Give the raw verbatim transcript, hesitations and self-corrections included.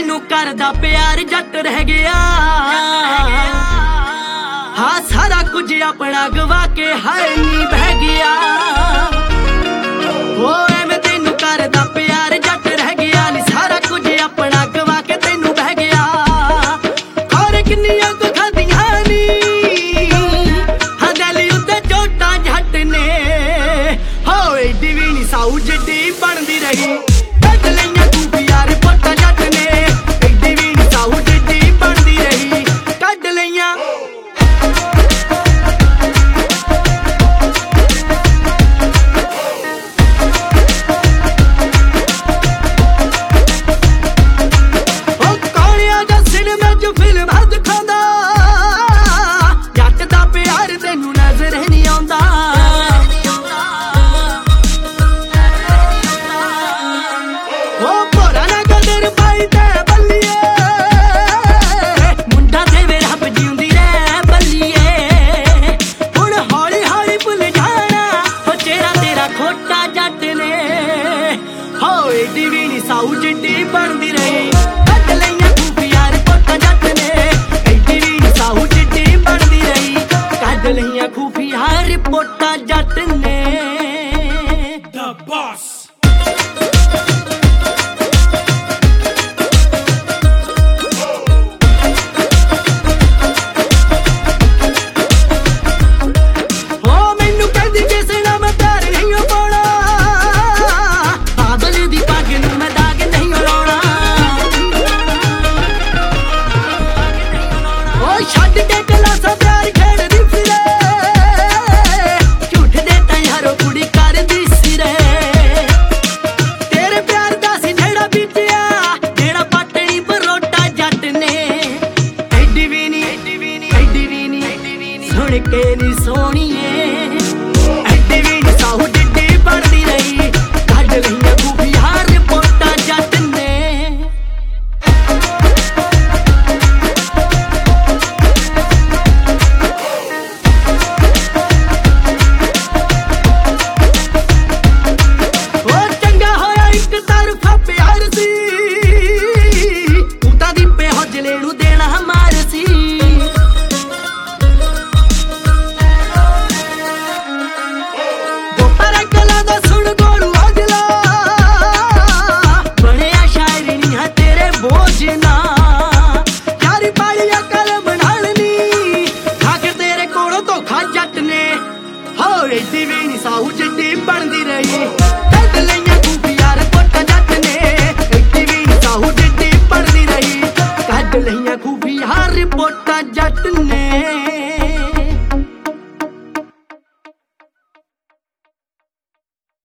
ਤੈਨੂੰ ਕਰਦਾ ਪਿਆਰ ਜੱਟ ਰਹਿ ਗਿਆ। ਹਾਂ ਸਾਰਾ ਕੁਝ ਆਪਣਾ ਗਵਾ ਕੇ ਹਾਏ ਨੀ ਬਹਿ ਗਿਆ। ਓ ਐਵੇਂ ਤੈਨੂੰ ਕਰਦਾ ਪਿਆਰ ਜੱਟ ਰਹਿ ਗਿਆ ਨੀ ਸਾਰਾ ਕੁਝ ਆਪਣਾ ਗਵਾ ਕੇ ਤੈਨੂੰ ਬਹਿ ਗਿਆ। ਔਰ ਕਿੰਨੀਆਂ ਕੁ ਖਾਦੀਆਂ ਨੀ ਹਾਂ ਦਿਲ ਉੱਤੇ ਚੋਟਾਂ ਜੱਟ ਨੇ ਹੋਏ ਏਡੀ ਵੀ ਨੀ ਸਾਊ ਜਿੱਡੀ ਬਣਦੀ ਰਹੀ। ਕੱਢ ਲਈਆਂ ਖੂਫੀਆ ਰਿਪੋਰਟਾਂ ਜੱਟ ਨੇ ਏਡੀ ਵੀ ਨੀ ਸਾਊ ਜਿੱਡੀ ਬਣਦੀ ਰਹੀ। ਕੱਢ ਲਈਆਂ ਏਡੀ ਵੀ ਨੀ ਸਾਊ ਜਿੱਡੀ ਬਣਦੀ ਰਹੀ। ਕੱਢ ਲਈਆਂ ਖੂਫੀਆ ਰਿਪੋਰਟਾਂ ਜੱਟ ਨੇ ਏਡੀ ਵੀ ਨੀ ਸਾਊ ਜਿੱਡੀ ਬਣਦੀ ਰਹੀ। ਕੱਢ ਲਈਆਂ ਖੂਫੀਆ ਰਿਪੋਰਟਾਂ ਜੱਟ ਨੇ। The Boss ਸੁਣ ਕੇ ਨੀ ਸੋਹਣੀਏ ਐਡੀ ਵੀ ਨੀ ਸਾਊ ਜਿੱਡੀ ਬਣਦੀ ਰਹੀ। ਕੱਢ ਲਈਆਂ ਖੂਫੀਆ ਰਿਪੋਰਟਾਂ ਜੱਟ ਨੇ। ਉਹ ਚੰਗਾ ਹੋਇਆ ਇੱਕ ਤਰਫਾ ਪਿਆਰ ਸੀ ਤੂੰ ਤਾਂ ਦੀਪੇ ਹੌਜਲੇ ਨੂੰ ਦੇਣਾ ਮਾਰ ਸੀ। ਏਡੀ ਵੀ ਨੀ ਸਾਊ ਜਿੱਡੀ ਬਣਦੀ ਰਹੀ। ਕੱਢ ਲਈਆਂ ਖੂਫੀਆ ਰਿਪੋਰਟਾਂ ਜੱਟ ਨੇ ਏਡੀ ਵੀ ਨੀ ਸਾਊ ਜਿੱਡੀ ਬਣਦੀ ਰਹੀ। ਕੱਢ ਲਈਆਂ ਖੂਫੀਆ ਰਿਪੋਰਟਾਂ ਜੱਟ ਨੇ।